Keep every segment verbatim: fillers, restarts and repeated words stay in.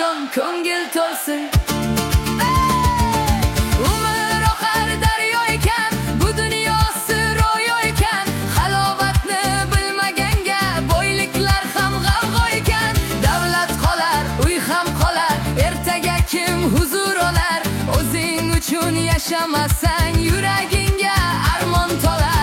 oson ko'ngil to'lsin. Umr oqar daryo ekan, bu dunyosi ro'yo ekan. Halovatni bilmaganga boyliklar ham g'avg'o ekan. Davlat qolar, uy ham qolar, ertaga kim huzur olar? O'zing uchun yashamasang yuragingga armon to'lar.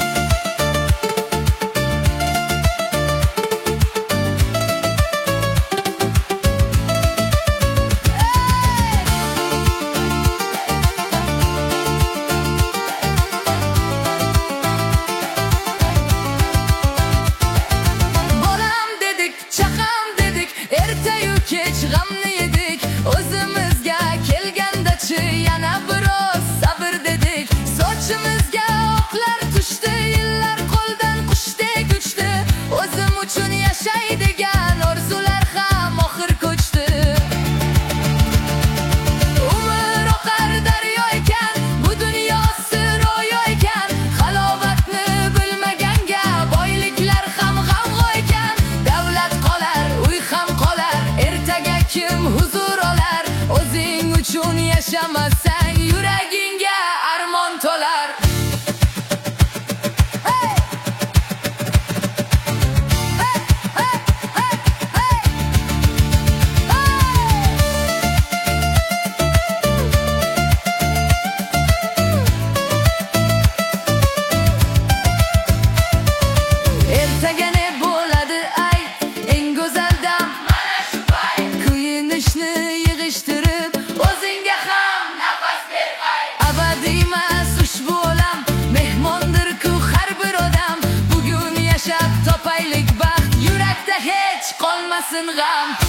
Bolam dedik, chaqam dedik, ertayu kech g'amni yedik. O'zimizga kelgandachi yana biroz sabr dedik. Sochimizga oqlar tushdi, yillar qo'ldan qushdek uchdi. O'zim uchun yashaydigan orzular ham oxir ko'chdi. Umr oqar daryo ekan, bu dunyosi ro'yo ekan. Halovatni bilmaganga boyliklar ham g'avg'o ekan. Davlat qolar, uy ham qolar, ertaga kim huzur olar? O'zing uchun yashamasang yuragingga armon to'lar. Hey! Hey! Hey! Hey! Hey! Ertaga ne bo'ladi ay, eng go'zal dam mana shu payt. Kuyinishni yig'ishtirib, o'zingga ham nafas ber ay. Abadiy emas ushbu olam, mehmondir-ku har bir odam. Bugun yashab topaylik baxt, yurakda hech qolmasin g'am.